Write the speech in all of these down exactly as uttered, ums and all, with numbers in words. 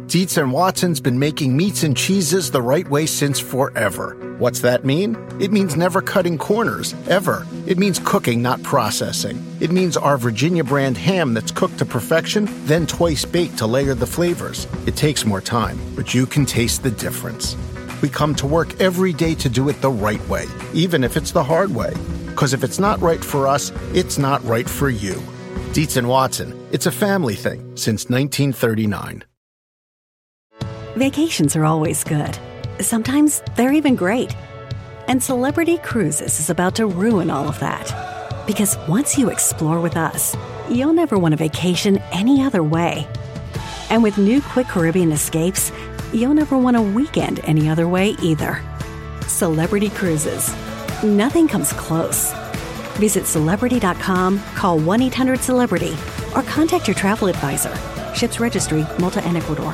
Dietz and Watson's been making meats and cheeses the right way since forever. What's that mean? It means never cutting corners, ever. It means cooking, not processing. It means our Virginia brand ham that's cooked to perfection, then twice baked to layer the flavors. It takes more time, but you can taste the difference. We come to work every day to do it the right way, even if it's the hard way. Because if it's not right for us, it's not right for you. Dietz and Watson, it's a family thing since nineteen thirty-nine. Vacations are always good. Sometimes they're even great. And Celebrity Cruises is about to ruin all of that. Because once you explore with us, you'll never want a vacation any other way. And with new Quick Caribbean Escapes, you'll never want a weekend any other way either. Celebrity Cruises. Nothing comes close. Visit Celebrity dot com, call one eight hundred celebrity, or contact your travel advisor. Ships Registry, Malta and Ecuador.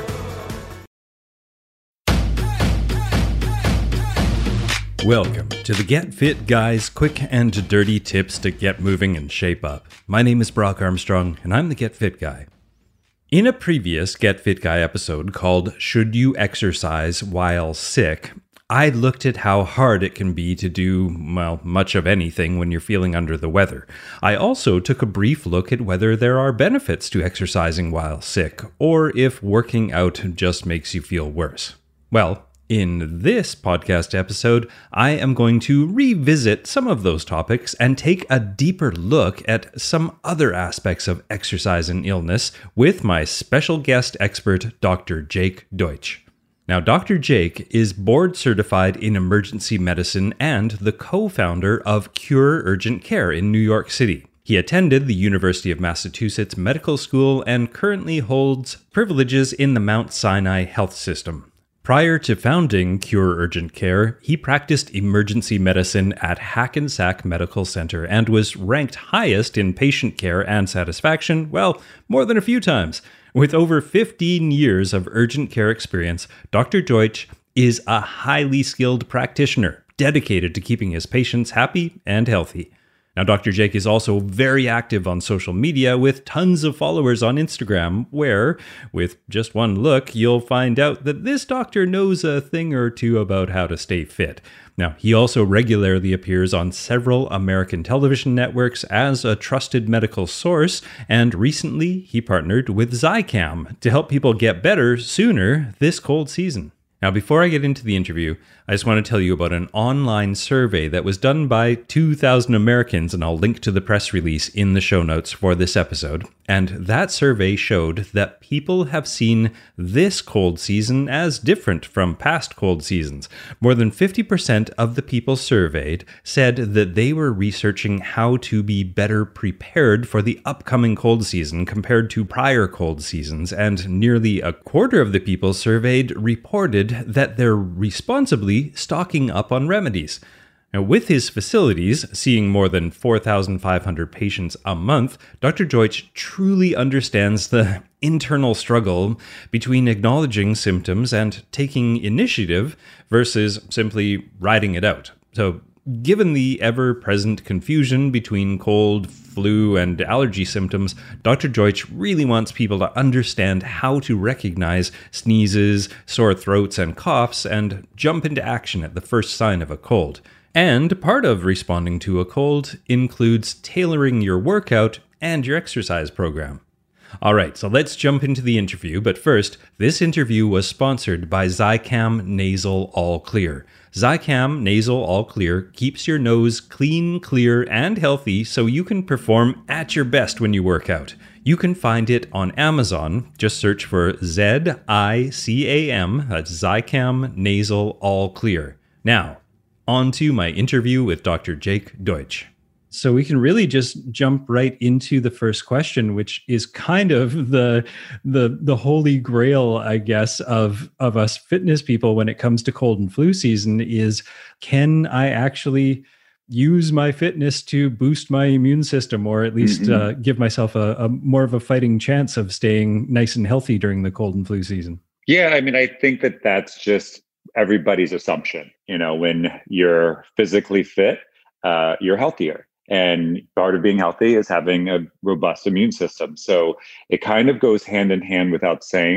Welcome to the Get Fit Guy's quick and dirty tips to get moving and shape up. My name is Brock Armstrong, and I'm the Get Fit Guy. In a previous Get Fit Guy episode called Should You Exercise While Sick?, I looked at how hard it can be to do, well, much of anything when you're feeling under the weather. I also took a brief look at whether there are benefits to exercising while sick, or if working out just makes you feel worse. Well, in this podcast episode, I am going to revisit some of those topics and take a deeper look at some other aspects of exercise and illness with my special guest expert, Doctor Jake Deutsch. Now, Doctor Jake is board certified in emergency medicine and the co-founder of Cure Urgent Care in New York City. He attended the University of Massachusetts Medical School and currently holds privileges in the Mount Sinai Health System. Prior to founding Cure Urgent Care, he practiced emergency medicine at Hackensack Medical Center and was ranked highest in patient care and satisfaction, well, more than a few times. With over fifteen years of urgent care experience, Doctor Deutsch is a highly skilled practitioner dedicated to keeping his patients happy and healthy. Now, Doctor Jake is also very active on social media with tons of followers on Instagram, where, with just one look, you'll find out that this doctor knows a thing or two about how to stay fit. Now, he also regularly appears on several American television networks as a trusted medical source, and recently he partnered with Zicam to help people get better sooner this cold season. Now, before I get into the interview, I just want to tell you about an online survey that was done by two thousand Americans, and I'll link to the press release in the show notes for this episode. And that survey showed that people have seen this cold season as different from past cold seasons. More than fifty percent of the people surveyed said that they were researching how to be better prepared for the upcoming cold season compared to prior cold seasons, and nearly a quarter of the people surveyed reported that they're responsibly stocking up on remedies. Now, with his facilities seeing more than four thousand five hundred patients a month, Doctor Deutsch truly understands the internal struggle between acknowledging symptoms and taking initiative versus simply riding it out. So, given the ever-present confusion between cold, flu, and allergy symptoms, Doctor Deutsch really wants people to understand how to recognize sneezes, sore throats, and coughs, and jump into action at the first sign of a cold. And part of responding to a cold includes tailoring your workout and your exercise program. All right, so let's jump into the interview, but first, this interview was sponsored by Zicam Nasal All Clear. Zicam Nasal All Clear keeps your nose clean, clear, and healthy so you can perform at your best when you work out. You can find it on Amazon. Just search for Z I C A M, that's Zicam Nasal All Clear. Now, on to my interview with Doctor Jake Deutsch. So we can really just jump right into the first question, which is kind of the the the holy grail, I guess, of of us fitness people when it comes to cold and flu season is, can I actually use my fitness to boost my immune system, or at least mm-hmm. uh, give myself a, a more of a fighting chance of staying nice and healthy during the cold and flu season? Yeah, I mean, I think that that's just everybody's assumption. You know, when you're physically fit, uh, you're healthier. And part of being healthy is having a robust immune system. So it kind of goes hand in hand without saying.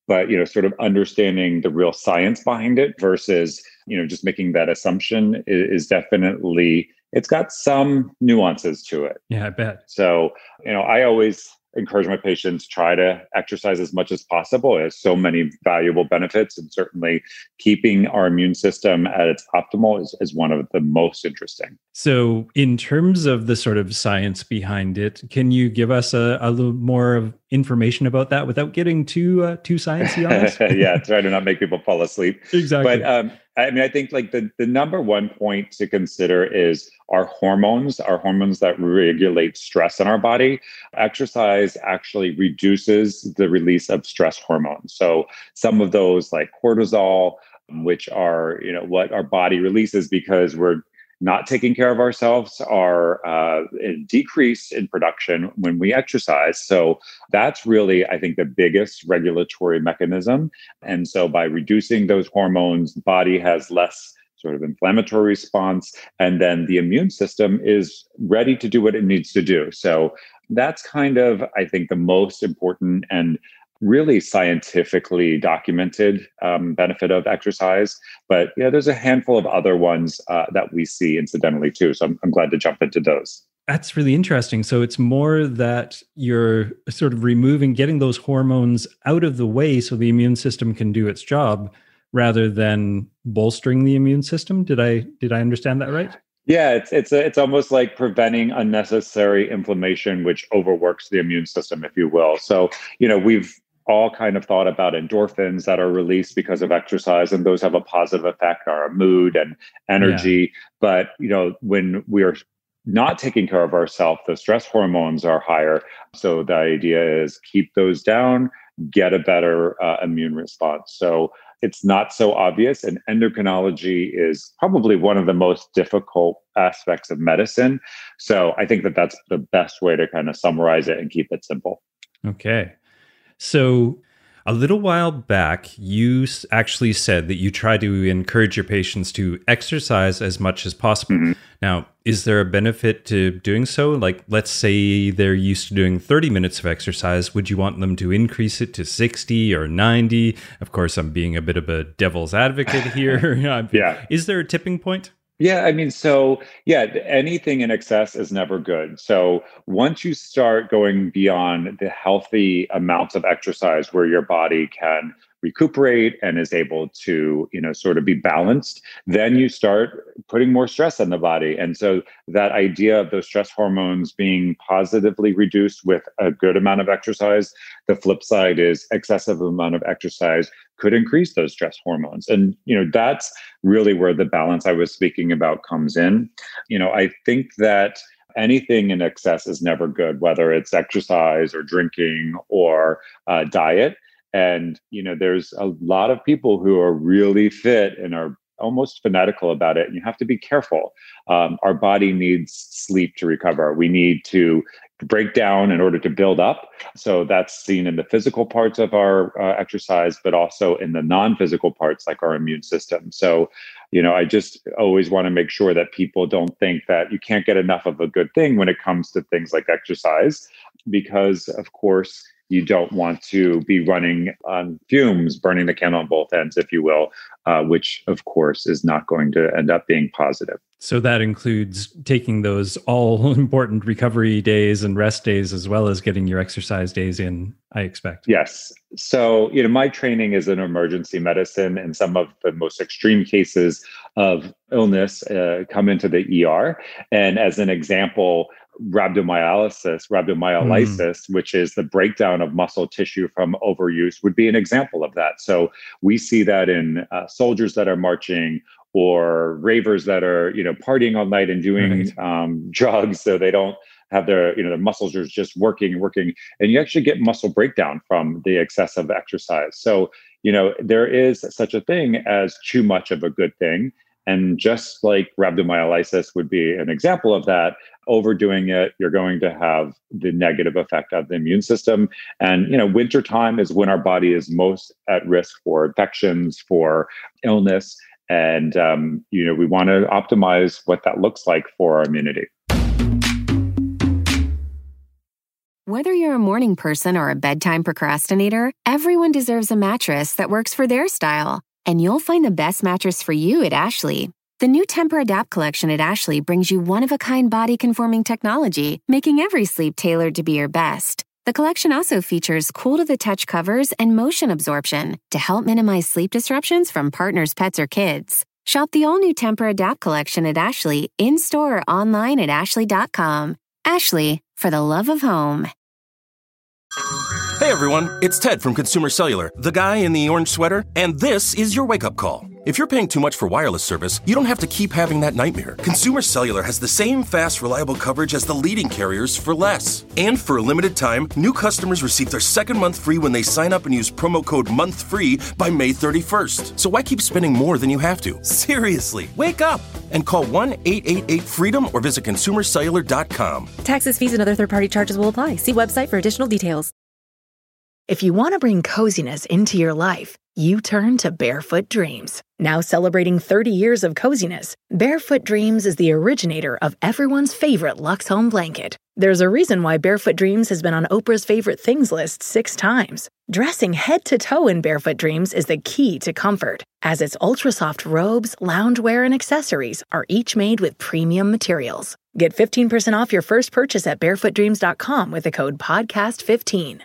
but, you know, sort of understanding the real science behind it versus, you know, just making that assumption is, is definitely, it's got some nuances to it. Yeah, I bet. So, you know, I always encourage my patients try to exercise as much as possible. It has so many valuable benefits, and certainly keeping our immune system at its optimal is, is one of the most interesting. So, in terms of the sort of science behind it, can you give us a, a little more of information about that without getting too uh, too sciencey on us? Yeah, try to not make people fall asleep. Exactly. But um, I mean, I think like the the number one point to consider is our hormones, our hormones that regulate stress in our body. Exercise actually reduces the release of stress hormones. So some of those, like cortisol, which are, you know, what our body releases because we're not taking care of ourselves, are uh, in decrease in production when we exercise. So that's really, I think, the biggest regulatory mechanism. And so by reducing those hormones, the body has less sort of inflammatory response, and then the immune system is ready to do what it needs to do. So that's kind of, I think, the most important and really scientifically documented um, benefit of exercise. But yeah, there's a handful of other ones uh, that we see incidentally too. So I'm, I'm glad to jump into those. That's really interesting. So it's more that you're sort of removing, getting those hormones out of the way so the immune system can do its job, rather than bolstering the immune system. Did I did I understand that right? Yeah, it's it's a, it's almost like preventing unnecessary inflammation, which overworks the immune system, if you will. So, you know, we've all kind of thought about endorphins that are released because of exercise, and those have a positive effect on our mood and energy. Yeah. But, you know, when we are not taking care of ourselves, the stress hormones are higher. So the idea is keep those down, get a better uh, immune response. So it's not so obvious. And endocrinology is probably one of the most difficult aspects of medicine. So I think that that's the best way to kind of summarize it and keep it simple. Okay. So a little while back, you actually said that you try to encourage your patients to exercise as much as possible. Mm-hmm. Now, is there a benefit to doing so? Like, let's say they're used to doing thirty minutes of exercise. Would you want them to increase it to sixty or ninety? Of course, I'm being a bit of a devil's advocate here. Yeah. Is there a tipping point? Yeah, I mean, so yeah, anything in excess is never good. So once you start going beyond the healthy amounts of exercise where your body can recuperate and is able to, you know, sort of be balanced, then you start putting more stress on the body. And so that idea of those stress hormones being positively reduced with a good amount of exercise, the flip side is excessive amount of exercise could increase those stress hormones. And, you know, that's really where the balance I was speaking about comes in. You know, I think that anything in excess is never good, whether it's exercise or drinking or uh, diet. And, you know, there's a lot of people who are really fit and are almost fanatical about it. And you have to be careful. Um, our body needs sleep to recover. We need to break down in order to build up. So that's seen in the physical parts of our uh, exercise, but also in the non-physical parts like our immune system. So, you know, I just always want to make sure that people don't think that you can't get enough of a good thing when it comes to things like exercise, because of course, you don't want to be running on fumes, burning the candle on both ends, if you will, uh, which, of course, is not going to end up being positive. So that includes taking those all-important recovery days and rest days, as well as getting your exercise days in, I expect. Yes. So, you know, my training is in emergency medicine, and some of the most extreme cases of illness uh, come into the E R. And as an example, rhabdomyolysis, rhabdomyolysis, mm. which is the breakdown of muscle tissue from overuse, would be an example of that. So we see that in uh, soldiers that are marching, or ravers that are, you know, partying all night and doing right. um, drugs, so they don't have their, you know, the muscles are just working and working, and you actually get muscle breakdown from the excessive exercise. So, you know, there is such a thing as too much of a good thing. And just like rhabdomyolysis would be an example of that, overdoing it, you're going to have the negative effect of the immune system. And, you know, wintertime is when our body is most at risk for infections, for illness. And, um, you know, we want to optimize what that looks like for our immunity. Whether you're a morning person or a bedtime procrastinator, everyone deserves a mattress that works for their style. And you'll find the best mattress for you at Ashley. The new Temper-Adapt collection at Ashley brings you one-of-a-kind body-conforming technology, making every sleep tailored to be your best. The collection also features cool-to-the-touch covers and motion absorption to help minimize sleep disruptions from partners, pets, or kids. Shop the all-new Temper-Adapt collection at Ashley, in-store or online at ashley dot com. Ashley, for the love of home. Hey everyone, it's Ted from Consumer Cellular, the guy in the orange sweater, and this is your wake-up call. If you're paying too much for wireless service, you don't have to keep having that nightmare. Consumer Cellular has the same fast, reliable coverage as the leading carriers for less. And for a limited time, new customers receive their second month free when they sign up and use promo code MONTHFREE by May thirty-first. So why keep spending more than you have to? Seriously, wake up and call one eight eight eight FREEDOM or visit consumer cellular dot com. Taxes, fees, and other third-party charges will apply. See website for additional details. If you want to bring coziness into your life, you turn to Barefoot Dreams. Now celebrating thirty years of coziness, Barefoot Dreams is the originator of everyone's favorite Luxe Home blanket. There's a reason why Barefoot Dreams has been on Oprah's favorite things list six times. Dressing head to toe in Barefoot Dreams is the key to comfort, as its ultra-soft robes, loungewear, and accessories are each made with premium materials. Get fifteen percent off your first purchase at barefoot dreams dot com with the code podcast fifteen.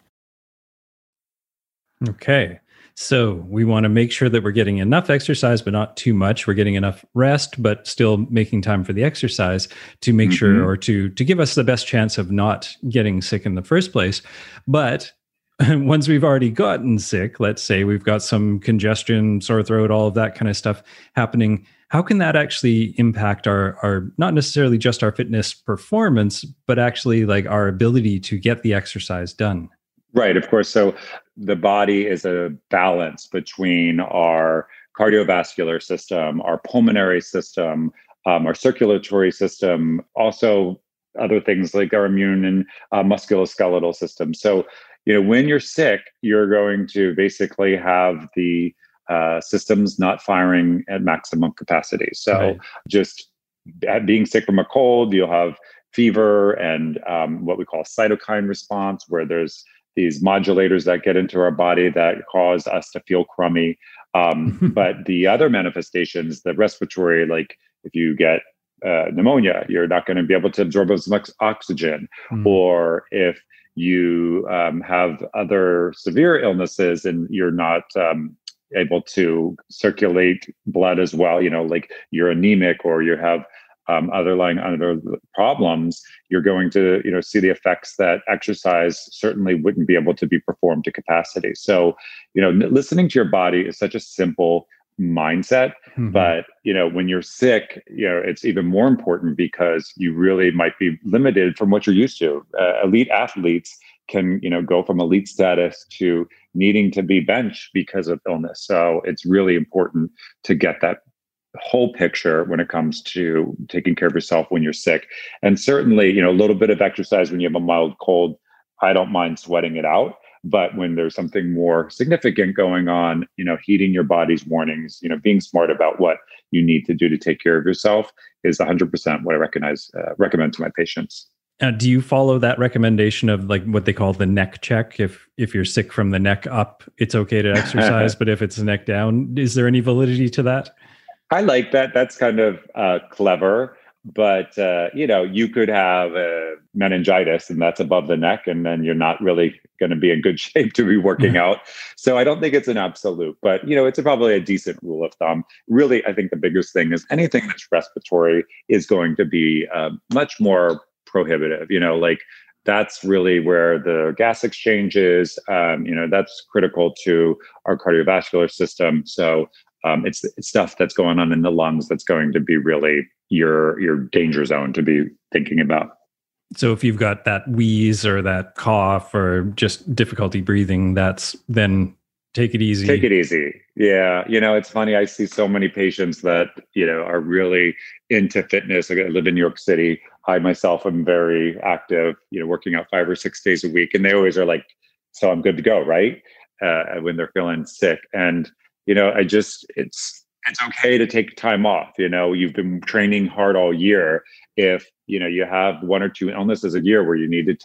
Okay. So we want to make sure that we're getting enough exercise, but not too much. We're getting enough rest, but still making time for the exercise to make mm-hmm. sure, or to, to give us the best chance of not getting sick in the first place. But once we've already gotten sick, let's say we've got some congestion, sore throat, all of that kind of stuff happening, how can that actually impact our, our, not necessarily just our fitness performance, but actually like our ability to get the exercise done? Right, of course. So the body is a balance between our cardiovascular system, our pulmonary system, um, our circulatory system, also other things like our immune and uh, musculoskeletal system. So, you know, when you're sick, you're going to basically have the uh, systems not firing at maximum capacity. So right. just being sick from a cold, you'll have fever and um, what we call cytokine response, where there's these modulators that get into our body that cause us to feel crummy. Um, but the other manifestations, the respiratory, like if you get uh, pneumonia, you're not going to be able to absorb as much oxygen. Mm. Or if you um, have other severe illnesses and you're not um, able to circulate blood as well, you know, like you're anemic or you have Um, underlying other problems, you're going to, you know, see the effects that exercise certainly wouldn't be able to be performed to capacity. So, you know, n- listening to your body is such a simple mindset, mm-hmm. but, you know, when you're sick, you know, it's even more important because you really might be limited from what you're used to. Uh, elite athletes can, you know, go from elite status to needing to be bench because of illness. So it's really important to get that whole picture when it comes to taking care of yourself when you're sick. And certainly, you know, a little bit of exercise when you have a mild cold, I don't mind sweating it out. But when there's something more significant going on, you know, heeding your body's warnings, you know, being smart about what you need to do to take care of yourself is one hundred percent what I recognize, uh, recommend to my patients. Uh, do you follow that recommendation of like what they call the neck check? If if you're sick from the neck up, it's okay to exercise, but if it's the neck down, is there any validity to that? I like that. That's kind of uh, clever, but uh, you know, you could have uh, meningitis and that's above the neck, and then you're not really going to be in good shape to be working out. So I don't think it's an absolute, but you know, it's a, probably a decent rule of thumb. Really, I think the biggest thing is anything that's respiratory is going to be uh, much more prohibitive. You know, like that's really where the gas exchange is. Um, you know, that's critical to our cardiovascular system. So. Um, it's, it's stuff that's going on in the lungs that's going to be really your your danger zone to be thinking about. So if you've got that wheeze or that cough or just difficulty breathing, that's then take it easy. Take it easy. Yeah. You know, it's funny. I see so many patients that, you know, are really into fitness. I live in New York City. I myself am very active, you know, working out five or six days a week. And they always are like, so I'm good to go, right? Uh, when they're feeling sick. And You know, I just, it's, it's okay to take time off. You know, you've been training hard all year. If, you know, you have one or two illnesses a year where you need to take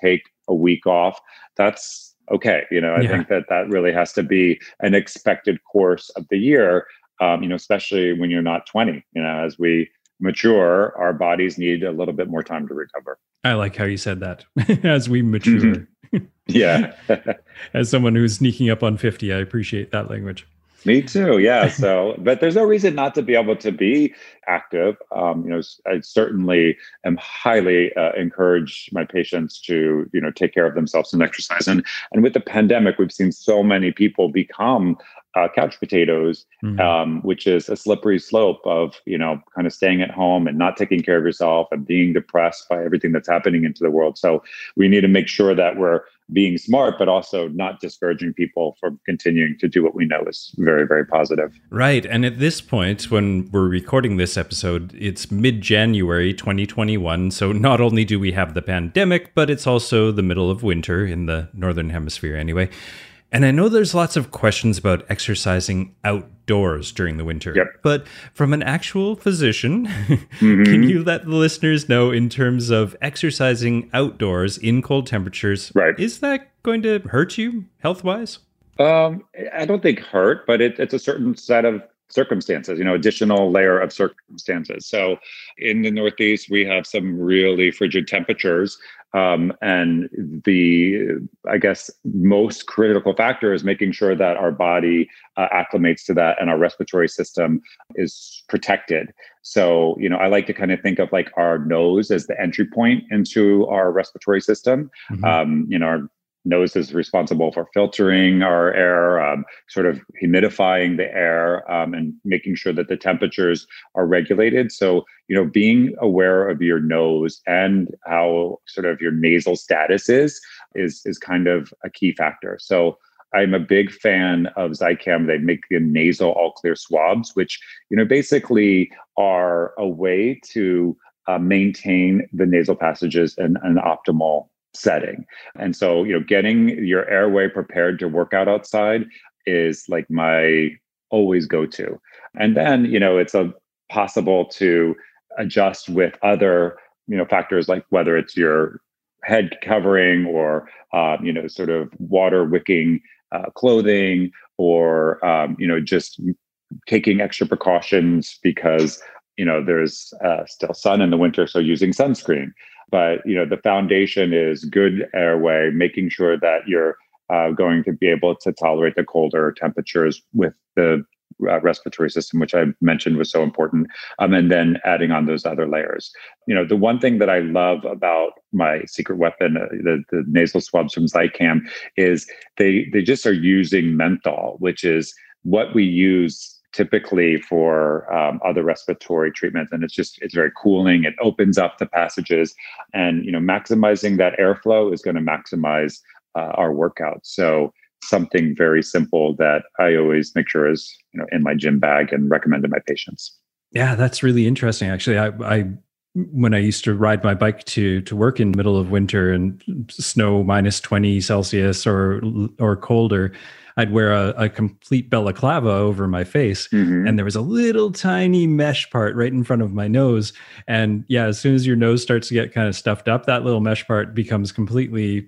a week off, that's okay. You know, I Yeah. think that that really has to be an expected course of the year, um, you know, especially when you're not twenty. You know, as we mature, our bodies need a little bit more time to recover. I like how you said that. As we mature. Yeah. As someone who's sneaking up on fifty, I appreciate that language. Me too. Yeah. So, but there's no reason not to be able to be active. Um, you know, I certainly am highly uh, encourage my patients to, you know, take care of themselves and exercise. And and with the pandemic, we've seen so many people become uh, couch potatoes, Mhm. um, which is a slippery slope of, you know, kind of staying at home and not taking care of yourself and being depressed by everything that's happening into the world. So we need to make sure that we're being smart, but also not discouraging people from continuing to do what we know is very, very positive. Right. And at this point, when we're recording this episode, it's mid-January twenty twenty-one. So not only do we have the pandemic, but it's also the middle of winter in the Northern Hemisphere anyway. And I know there's lots of questions about exercising outdoors during the winter. Yep. But from an actual physician, Mm-hmm. can you let the listeners know in terms of exercising outdoors in cold temperatures, Right. is that going to hurt you health-wise? Um, I don't think hurt, but it, it's a certain set of circumstances, you know, additional layer of circumstances. So in the Northeast, we have some really frigid temperatures. Um, and the, I guess, most critical factor is making sure that our body uh, acclimates to that and our respiratory system is protected. So, you know, I like to kind of think of like our nose as the entry point into our respiratory system. Mhm. Um, you know, our nose is responsible for filtering our air, um, sort of humidifying the air, um, and making sure that the temperatures are regulated. So, you know, being aware of your nose and how sort of your nasal status is, is, is kind of a key factor. So I'm a big fan of Zicam. They make the nasal all clear swabs, which, you know, basically are a way to uh, maintain the nasal passages in an optimal setting. And so, you know, getting your airway prepared to work out outside is like my always go to. And then, you know, it's a possible to adjust with other, you know, factors like whether it's your head covering or, uh, you know, sort of water wicking uh, clothing or, um, you know, just taking extra precautions because, you know, there's uh, still sun in the winter. So using sunscreen. But, you know, the foundation is good airway, making sure that you're uh, going to be able to tolerate the colder temperatures with the uh, respiratory system, which I mentioned was so important. Um, and then adding on those other layers. You know, the one thing that I love about my secret weapon, uh, the, the nasal swabs from Zicam, is they they just are using menthol, which is what we use typically for um, other respiratory treatments. And it's just, it's very cooling. It opens up the passages and, you know, maximizing that airflow is going to maximize uh, our workout. So something very simple that I always make sure is, you know, in my gym bag and recommend to my patients. Yeah, that's really interesting. Actually, I, I when I used to ride my bike to to work in the middle of winter and snow minus twenty Celsius or or colder, I'd wear a, a complete balaclava over my face. Mm-hmm. And there was a little tiny mesh part right in front of my nose. And yeah, as soon as your nose starts to get kind of stuffed up, that little mesh part becomes completely,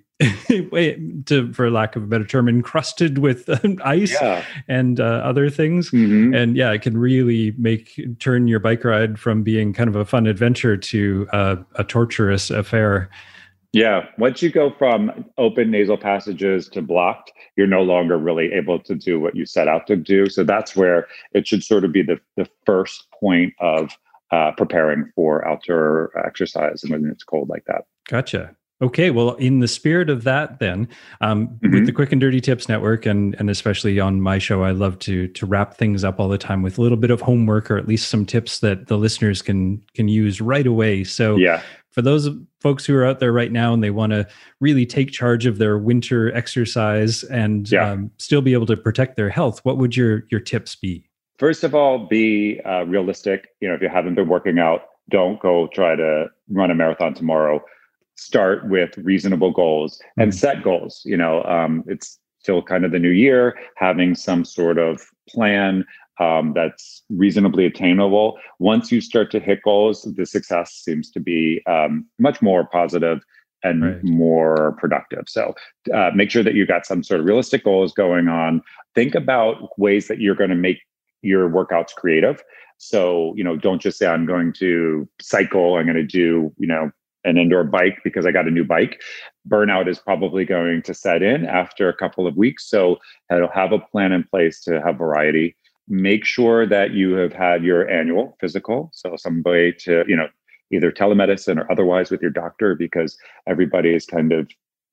to, for lack of a better term, encrusted with um, ice Yeah. and uh, other things. Mm-hmm. And yeah, it can really make turn your bike ride from being kind of a fun adventure to uh, a torturous affair. Yeah. Once you go from open nasal passages to blocked, you're no longer really able to do what you set out to do. So that's where it should sort of be the, the first point of uh, preparing for outdoor exercise and when it's cold like that. Gotcha. Okay, well, in the spirit of that, then, um, Mm-hmm. with the Quick and Dirty Tips Network, and and especially on my show, I love to to wrap things up all the time with a little bit of homework or at least some tips that the listeners can can use right away. So, Yeah. for those folks who are out there right now and they want to really take charge of their winter exercise and Yeah. um, still be able to protect their health, what would your your tips be? First of all, be uh, realistic. You know, if you haven't been working out, don't go try to run a marathon tomorrow. Start with reasonable goals and Mhm. set goals. You know, um, it's still kind of the new year, having some sort of plan um, that's reasonably attainable. Once you start to hit goals, the success seems to be um, much more positive and Right. more productive. So uh, make sure that you got some sort of realistic goals going on. Think about ways that you're going to make your workouts creative. So, you know, don't just say, I'm going to cycle, I'm going to do, you know, an indoor bike because I got a new bike. Burnout is probably going to set in after a couple of weeks. So it'll have a plan in place to have variety. Make sure that you have had your annual physical. So some way to, you know, either telemedicine or otherwise with your doctor, because everybody is kind of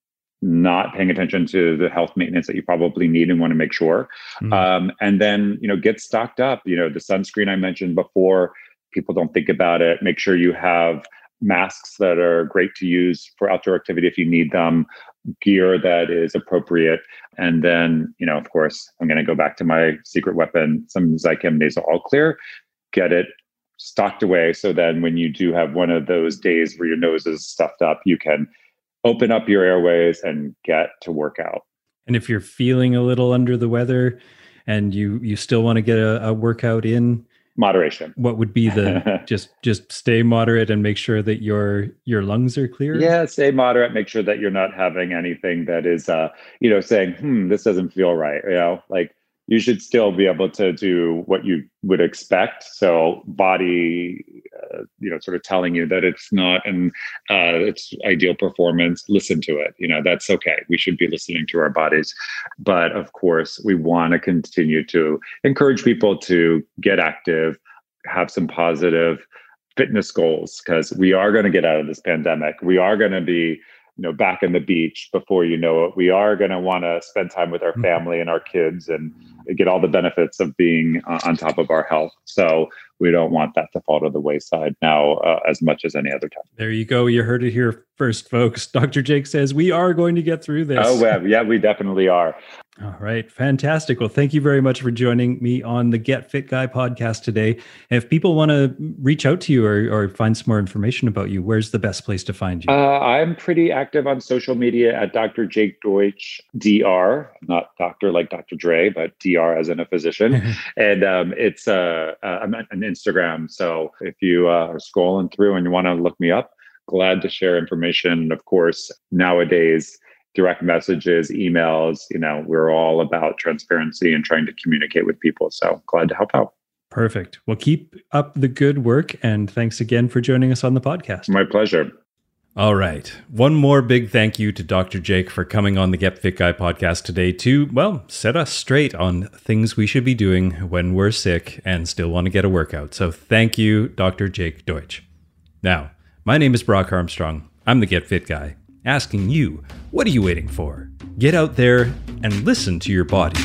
not paying attention to the health maintenance that you probably need and want to make sure. Mm. Um, and then, you know, get stocked up. You know, the sunscreen I mentioned before, people don't think about it. Make sure you have masks that are great to use for outdoor activity if you need them, gear that is appropriate. And then, you know, of course, I'm going to go back to my secret weapon, some Zicam nasal all clear, get it stocked away. So then when you do have one of those days where your nose is stuffed up, you can open up your airways and get to work out. And if you're feeling a little under the weather and you you still want to get a, a workout in, moderation. What would be the just just stay moderate and make sure that your your lungs are clear? Yeah, stay moderate. Make sure that you're not having anything that is, uh, you know, saying, "Hmm, this doesn't feel right." You know, like you should still be able to do what you would expect. So, body, uh, you know, sort of telling you that it's not an uh, its ideal performance. Listen to it. You know, that's okay. We should be listening to our bodies, but of course, we want to continue to encourage people to get active, have some positive fitness goals, because we are going to get out of this pandemic. We are going to be, you know, back in the beach before you know it. We are going to want to spend time with our family and our kids and get all the benefits of being uh, on top of our health. So we don't want that to fall to the wayside now uh, as much as any other time. There you go. You heard it here first, folks. Doctor Jake says we are going to get through this. Oh, well, yeah, we definitely are. All right. Fantastic. Well, thank you very much for joining me on the Get Fit Guy podcast today. If people want to reach out to you or, or find some more information about you, where's the best place to find you? Uh, I'm pretty active on social media at Doctor Jake Deutsch, D R, not doctor like Doctor Dre, but D R as in a physician. And um, it's uh, uh, I'm on Instagram. So if you uh, are scrolling through and you want to look me up, glad to share information. Of course, nowadays, direct messages, emails, you know, we're all about transparency and trying to communicate with people. So glad to help out. Perfect. Well, keep up the good work. And thanks again for joining us on the podcast. My pleasure. All right. One more big thank you to Doctor Jake for coming on the Get Fit Guy podcast today to, well, set us straight on things we should be doing when we're sick and still want to get a workout. So thank you, Doctor Jake Deutsch. Now, my name is Brock Armstrong. I'm the Get Fit Guy, asking you, what are you waiting for? Get out there and listen to your body.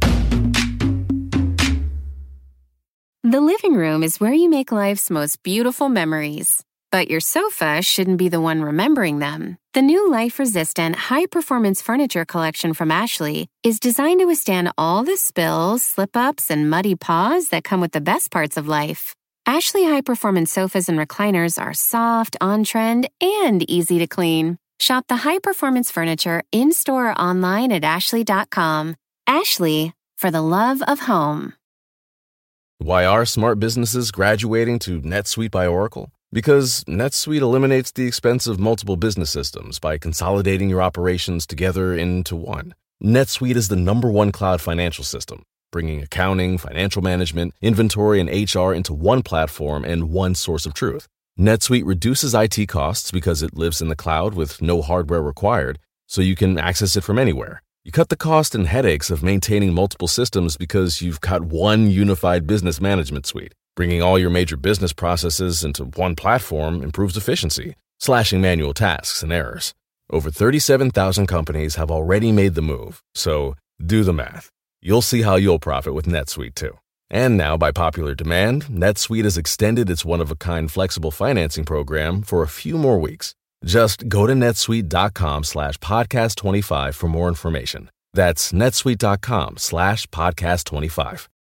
The living room is where you make life's most beautiful memories. But your sofa shouldn't be the one remembering them. The new life-resistant, high-performance furniture collection from Ashley is designed to withstand all the spills, slip-ups, and muddy paws that come with the best parts of life. Ashley high-performance sofas and recliners are soft, on-trend, and easy to clean. Shop the high-performance furniture in-store or online at ashley dot com. Ashley, for the love of home. Why are smart businesses graduating to NetSuite by Oracle? Because NetSuite eliminates the expense of multiple business systems by consolidating your operations together into one. NetSuite is the number one cloud financial system, bringing accounting, financial management, inventory, and H R into one platform and one source of truth. NetSuite reduces I T costs because it lives in the cloud with no hardware required, so you can access it from anywhere. You cut the cost and headaches of maintaining multiple systems because you've got one unified business management suite. Bringing all your major business processes into one platform improves efficiency, slashing manual tasks and errors. Over thirty-seven thousand companies have already made the move, so do the math. You'll see how you'll profit with NetSuite too. And now, by popular demand, NetSuite has extended its one-of-a-kind flexible financing program for a few more weeks. Just go to netsuite.com slash podcast25 for more information. That's netsuite.com slash podcast25.